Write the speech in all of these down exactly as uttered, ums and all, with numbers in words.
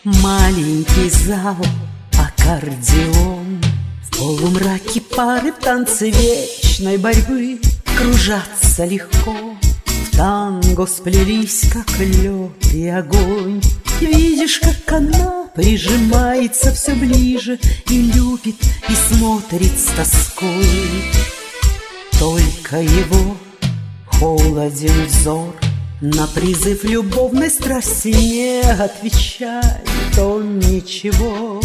Маленький зал, аккордеон, в полумраке пары в танце вечной борьбы кружатся легко. В танго сплелись, как лед и огонь. Видишь, как она прижимается все ближе и любит, и смотрит с тоской. Только его холоден взор, на призыв любовной страсти не отвечает он ничего.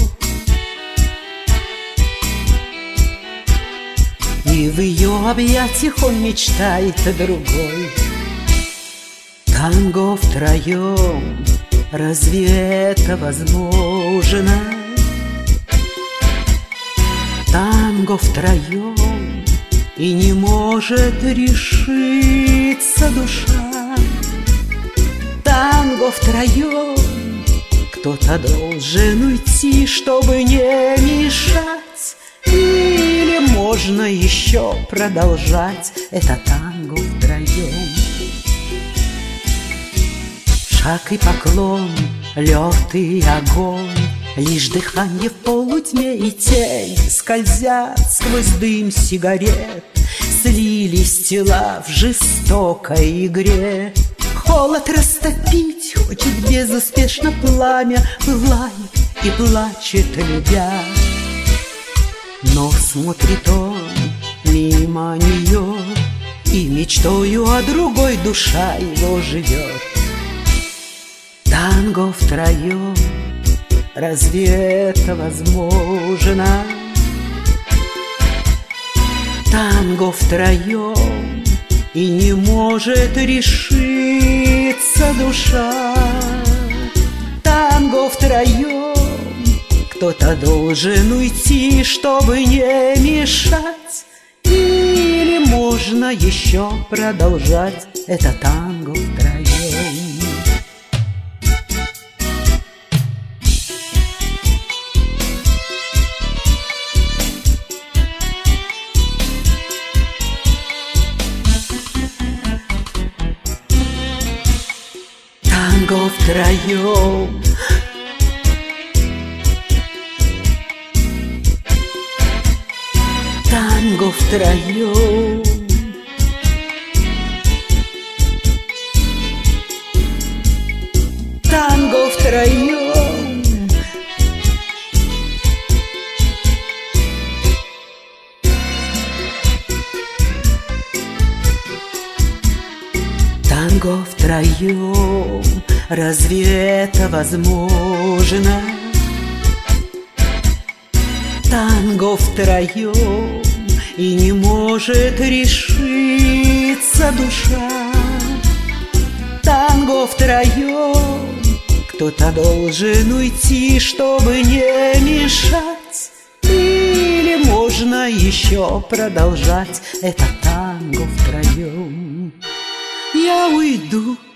И в ее объятиях он мечтает о другой. Танго втроем, разве это возможно? Танго втроем, и не может решиться душа. Танго втроем, кто-то должен уйти, чтобы не мешать. Или можно еще продолжать это танго втроем. Шаг и поклон, лед и огонь, лишь дыхание в полутьме и тень скользят сквозь дым сигарет. Слились тела в жестокой игре. Холод растопить хочет безуспешно пламя, пылает и плачет, любя. Но смотрит он мимо нее, и мечтою о другой душа его живет. Танго втроем, разве это возможно? Танго втроем, и не может решиться душа. Танго втроем, кто-то должен уйти, чтобы не мешать. Или можно еще продолжать это танго втроем. Танго втроем, танго втроем, танго втроем, танго втроем, разве это возможно? Танго втроем, и не может решиться душа. Танго втроем, кто-то должен уйти, чтобы не мешать. Или можно еще продолжать это танго втроем. Я уйду,